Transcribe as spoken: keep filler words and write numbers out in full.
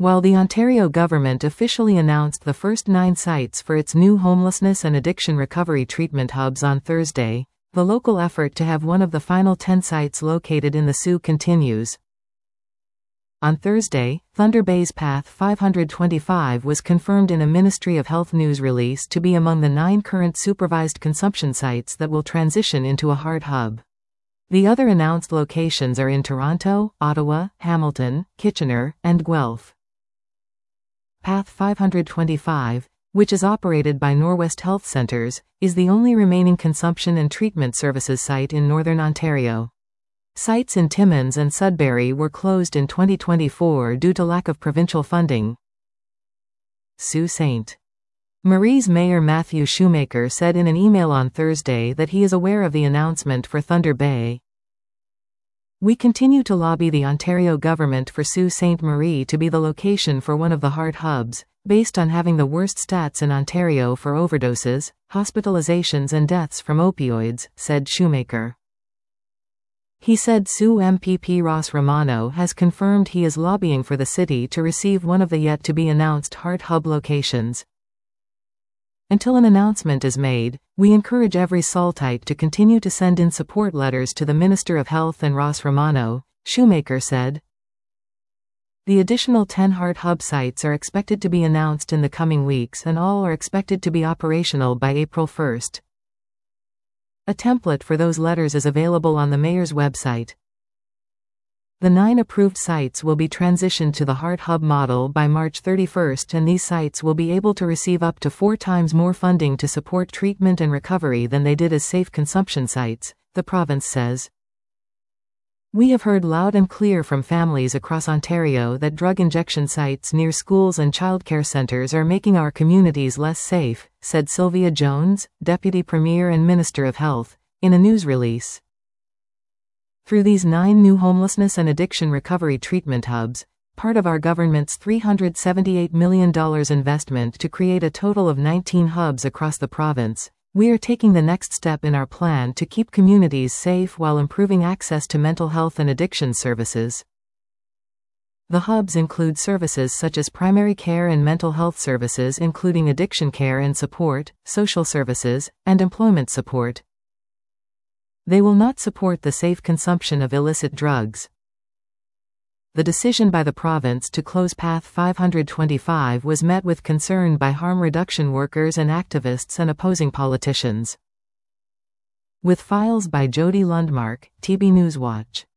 While the Ontario government officially announced the first nine sites for its new homelessness and addiction recovery treatment hubs on Thursday, the local effort to have one of the final ten sites located in the S U continues. On Thursday, Thunder Bay's Path five twenty-five was confirmed in a Ministry of Health news release to be among the nine current supervised consumption sites that will transition into a HART hub. The other announced locations are in Toronto, Ottawa, Hamilton, Kitchener, and Guelph. Path five twenty-five, which is operated by Norwest Health Centres, is the only remaining consumption and treatment services site in Northern Ontario. Sites in Timmins and Sudbury were closed in twenty twenty-four due to lack of provincial funding. Sault Ste. Marie's Mayor Matthew Shoemaker said in an email on Thursday that he is aware of the announcement for Thunder Bay. We continue to lobby the Ontario government for Sault Ste. Marie to be the location for one of the HART hubs, based on having the worst stats in Ontario for overdoses, hospitalizations and deaths from opioids, said Shoemaker. He said S U M P P Ross Romano has confirmed he is lobbying for the city to receive one of the yet-to-be-announced HART hub locations. Until an announcement is made, we encourage every Saltite to continue to send in support letters to the Minister of Health and Ross Romano, Shoemaker said. The additional ten HART hub sites are expected to be announced in the coming weeks, and all are expected to be operational by April first. A template for those letters is available on the Mayor's website. The nine approved sites will be transitioned to the HART hub model by March thirty-first, and these sites will be able to receive up to four times more funding to support treatment and recovery than they did as safe consumption sites, the province says. We have heard loud and clear from families across Ontario that drug injection sites near schools and childcare centres are making our communities less safe, said Sylvia Jones, Deputy Premier and Minister of Health, in a news release. Through these nine new homelessness and addiction recovery treatment hubs, part of our government's three hundred seventy-eight million dollars investment to create a total of nineteen hubs across the province, we are taking the next step in our plan to keep communities safe while improving access to mental health and addiction services. The hubs include services such as primary care and mental health services, including addiction care and support, social services, and employment support. They will not support the safe consumption of illicit drugs. The decision by the province to close Path five twenty-five was met with concern by harm reduction workers and activists and opposing politicians. With files by Jody Lundmark, T B Newswatch.